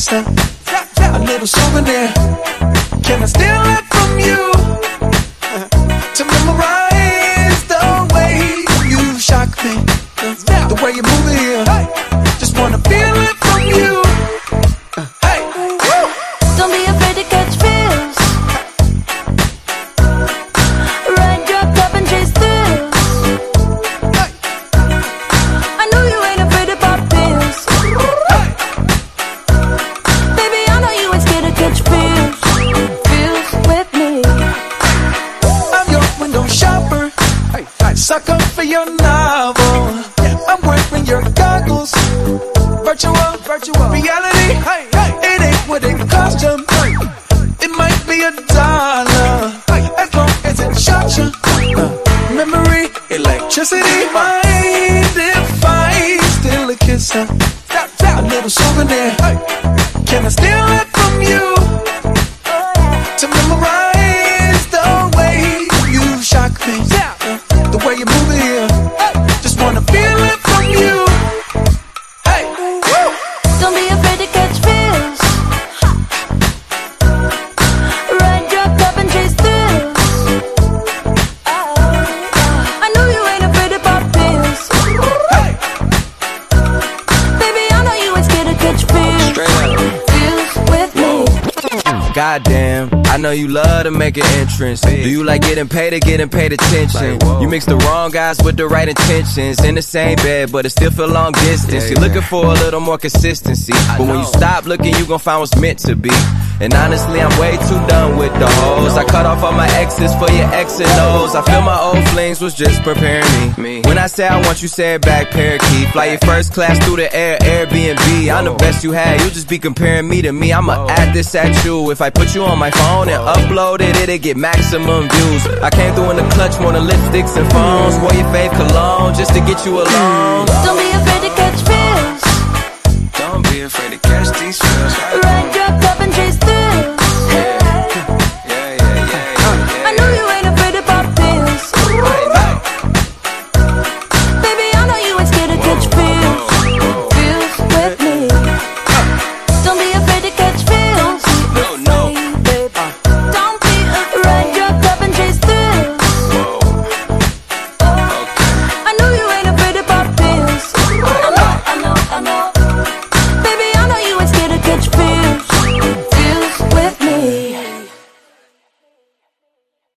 kiss, a little souvenir. Can I steal it from you to memorize the way you shock me, the way you move it here? Just wanna feel it from you. Hey, don't be afraid to catch feels. Ride your cup and chase thrills. I know you ain't afraid to pop pills. Baby, I know you ain't scared to catch feels. Feels with me. I'm your window shopper, sucker for your novel. I'm wearing your goggles. Virtual reality. It ain't what it cost you. It might be $1, as long as it shot you. Memory, electricity. Mind if I steal a kiss, a little souvenir? Can I steal it from you to memorize the way you shock me, the way you move it here? Just wanna feel it from you. Hey, don't be afraid to catch feels. Ride your cup and chase thrills. I know you ain't afraid to pop pills. Baby, I know you ain't scared to catch feels. Feels with me. Goddamn, I know you love to make an entrance. Do you like getting paid or getting paid attention? You mix the wrong guys with the right intentions. In the same bed, but it still feel long distance. You're looking for a little more consistency, but when you stop looking, you gon' find what's meant to be. And honestly, I'm way too done with the hoes. I cut off all my exes for your X and O's. I feel my old flings was just preparing me. When I say I want you, say it back, parakeet. Fly your first class through the air, Airbnb. I'm the best you had, you just be comparing me to me. I'ma add this at you. If I put you on my phone and upload it, it'll get maximum views. I came through in the clutch, more than lipsticks and phones. Wore your fave cologne just to get you alone. Don't be afraid to catch feels. Don't be afraid to catch these feels. Ride your